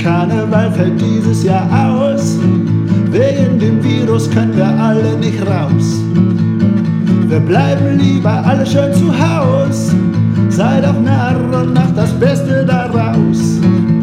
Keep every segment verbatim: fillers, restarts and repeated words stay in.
Karneval fällt dieses Jahr aus. Wegen dem Virus können wir alle nicht raus. Wir bleiben lieber alle schön zu Haus. Sei doch Narr und mach das Beste daraus.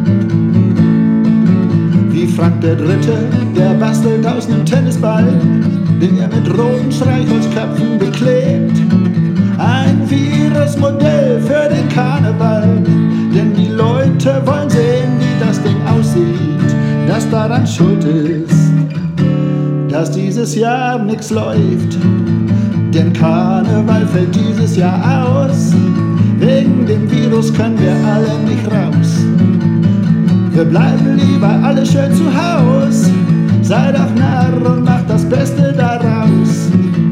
Wie Frank der Dritte, der bastelt aus nem Tennisball, den er mit roten Streichholzköpfen beklebt. Ein Virusmodell für den Karneval, denn die Leute wollen sehen, wie das Ding aussieht, das daran schuld ist, dass dieses Jahr nix läuft. Denn Karneval fällt dieses Jahr aus, wegen dem Virus können wir alle nicht raus. Wir bleiben lieber alle schön zu Haus, sei doch Narr und mach das Beste daraus.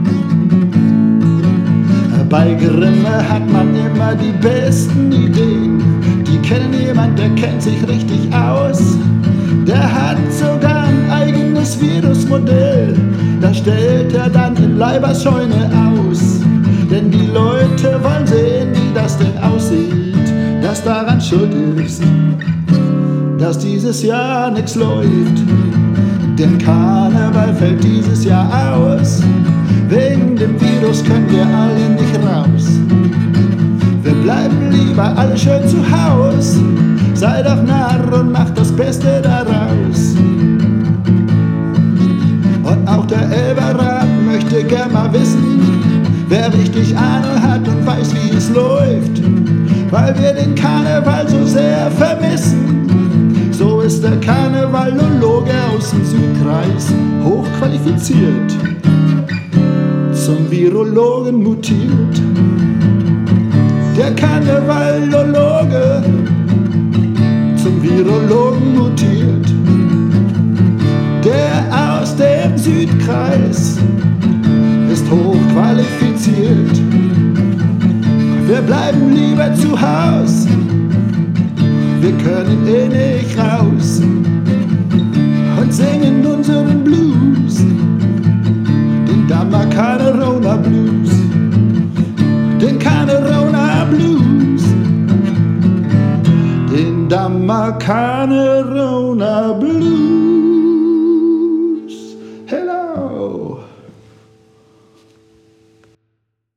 Bei Grimme hat man immer die besten Ideen. Die kennen jemand, der kennt sich richtig aus. Der hat sogar ein eigenes Virusmodell. Das stellt er dann in Leibers Scheune aus. Denn die Leute wollen sehen, wie das Ding aussieht, das daran schuld ist, dass dieses Jahr nix läuft. Denn Karneval fällt dieses Jahr aus, wegen dem Virus können wir alle nicht raus. Wir bleiben lieber alle schön zu Haus, sei doch Narr und mach das Beste daraus. Und auch der Elberrat möchte gern mal wissen, wer richtig Ahnung hat und weiß, wie es läuft, weil wir den Karneval so sehr vermissen. So ist der Karnevalologe aus dem Südkreis hochqualifiziert, zum Virologen mutiert. Der Karnevalologe zum Virologen mutiert, der aus dem Südkreis ist hochqualifiziert. Wir bleiben lieber zu Haus, wir können eh nicht raus und singen unseren Blues, den Damakanerona Blues, den Kanerona Blues, den Damakanerona Blues.